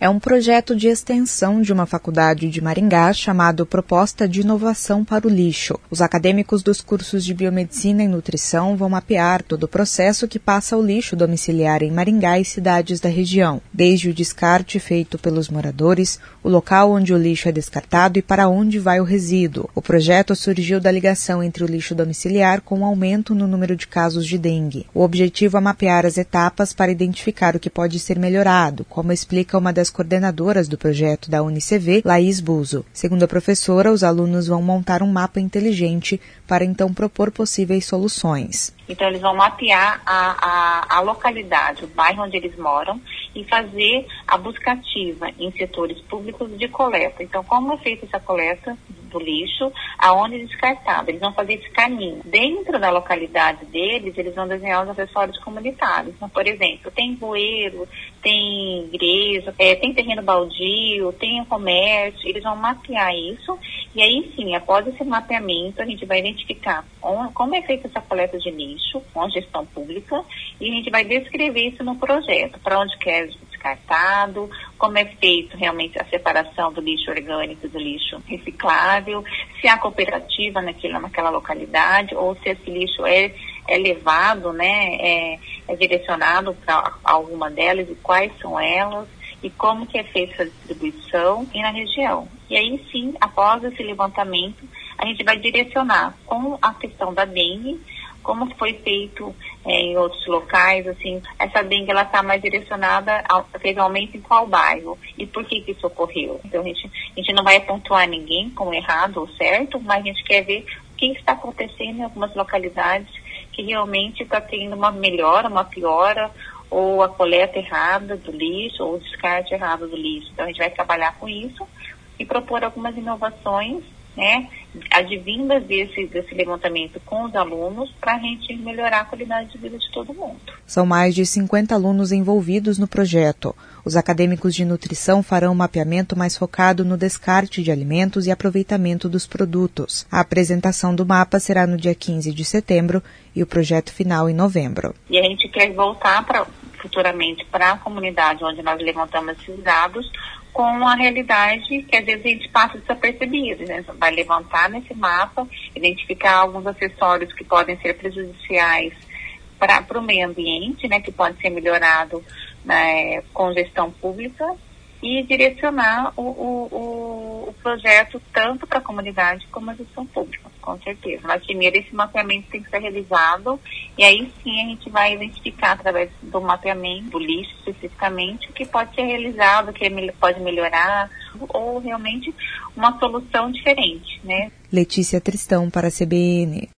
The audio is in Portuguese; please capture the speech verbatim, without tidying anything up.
É um projeto de extensão de uma faculdade de Maringá chamado Proposta de Inovação para o Lixo. Os acadêmicos dos cursos de Biomedicina e Nutrição vão mapear todo o processo que passa o lixo domiciliar em Maringá e cidades da região, desde o descarte feito pelos moradores, o local onde o lixo é descartado e para onde vai o resíduo. O projeto surgiu da ligação entre o lixo domiciliar com o aumento no número de casos de dengue. O objetivo é mapear as etapas para identificar o que pode ser melhorado, como explica uma das coordenadoras do projeto da Unicv, Laís Buzo. Segundo a professora, os alunos vão montar um mapa inteligente para então propor possíveis soluções. Então, eles vão mapear a, a, a localidade, o bairro onde eles moram e fazer a busca ativa em setores públicos de coleta. Então, como é feita essa coleta do lixo, aonde é descartado? Eles vão fazer esse caminho. Dentro da localidade deles, eles vão desenhar os acessórios comunitários. Então, por exemplo, tem bueiro, tem igreja, é, tem terreno baldio, tem comércio, eles vão mapear isso e aí sim, após esse mapeamento, a gente vai identificar onde, como é feita essa coleta de lixo, com a gestão pública, e a gente vai descrever isso no projeto, para onde quer descartado, como é feito realmente a separação do lixo orgânico do lixo reciclável, se há cooperativa naquela, naquela localidade, ou se esse lixo é, é levado, né, é, é direcionado para alguma delas e quais são elas, e como que é feita essa distribuição e na região. E aí sim, após esse levantamento, a gente vai direcionar com a questão da dengue, como foi feito é, em outros locais, assim, essa dengue ela está mais direcionada, ao, teve aumento em qual bairro e por que que isso ocorreu. Então a gente, a gente não vai pontuar ninguém como errado ou certo, mas a gente quer ver o que está acontecendo em algumas localidades que realmente está tendo uma melhora, uma piora, ou a coleta errada do lixo, ou o descarte errado do lixo. Então a gente vai trabalhar com isso e propor algumas inovações, né, advindas desse, desse levantamento com os alunos para a gente melhorar a qualidade de vida de todo mundo. São mais de cinquenta alunos envolvidos no projeto. Os acadêmicos de nutrição farão um mapeamento mais focado no descarte de alimentos e aproveitamento dos produtos. A apresentação do mapa será no dia quinze de setembro e o projeto final em novembro. E a gente quer voltar pra, futuramente para a comunidade onde nós levantamos esses dados, com a realidade que às vezes a gente passa desapercebido, né? Vai levantar nesse mapa, identificar alguns acessórios que podem ser prejudiciais para o meio ambiente, né? Que pode ser melhorado, né, com gestão pública e direcionar o, o, o, o projeto tanto para a comunidade como a gestão pública, com certeza. Mas primeiro esse mapeamento tem que ser realizado e aí sim a gente vai identificar através do mapeamento do lixo especificamente o que pode ser realizado, o que pode melhorar ou realmente uma solução diferente, né? Letícia Tristão para a C B N.